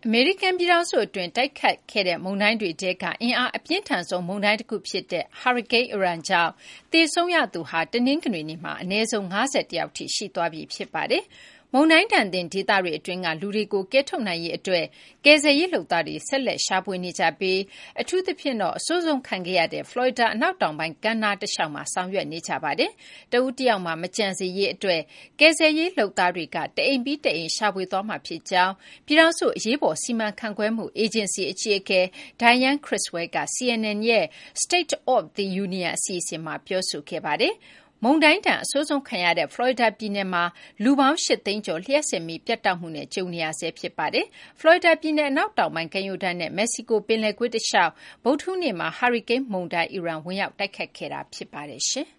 အမေရိကန်ပြည်ထောင်စုအတွင်းတိုက်ခတ်ခဲ့တဲ့မုန်တိုင်းတွေထဲကအင်အားအပြင်းထန်ဆုံးမုန်တိုင်းတခုဖြစ်တဲ့ Hurricane Ian ကြောင့်သေဆုံးရသူဟာတနင်္ဂနွေနေ့မှာအနည်းဆုံး51ယောက်ထိရှိသွားပြီဖြစ်ပါတယ်။မုန်တိုင်းဒဏ်သင့်ဒေသတွေအတွင်းကလူတွေကိုကယ်ထုတ်နိုင်ရေးအတွက်ကယ်ဆယ်ရေးလုပ်သားတွေဆက်လက်ရှာဖွေနေကြပြီးအထူးသဖြင့်တော့အဆိုးဆုံးခံခဲ့ရတဲ့ Florida အနောက်တောင်ပိုင်းကမ်းနားတလျှောက်မှာဆောင်ရွက်နေကြပါတယ်။တဦးတယောက်မှမကျန်စေရေးအတွက်ကယ်ဆယ်ရေးလုပ်သားတွေကတအိမ်ပြီးတအိမ်ရှာဖွေသွားမှာဖြစ်ကြောင်းပြည်ထောင်စုအရေးပေါ်စီမံခန့်ခွဲမှုအေဂျင်စီအကြီးအကဲ Diane Criswell က CNN ရဲ့ State of the Union အစီအစဉ်မှာပြောဆိုခဲ့ပါတယ်။မုန်တိုင်းဒဏ်အဆိုးဆုံးခံရတဲ့ Florida ပြည်နယ်မှာလူပေါင်း8သိန်းကျော်လျှပ်စစ်မီးပြတ်တောက်မှုနဲ့ကြုံနေရဆဲဖြစ်ပါတယ်။ Florida ပြည်နယ်အနောက်တောင်ပိုင်းကမ်းရိုးတန်းနဲ့မက္ကဆီကိုပင်လယ်ကွေ့တလျှောက်ဗုဒ္ဓဟူးနေ့မှာဟာရီကိန်းမုန်တိုင်း Ian ဝင်ရောက်တိုက်ခတ်ခဲ့တာဖြစ်ပါတယ်။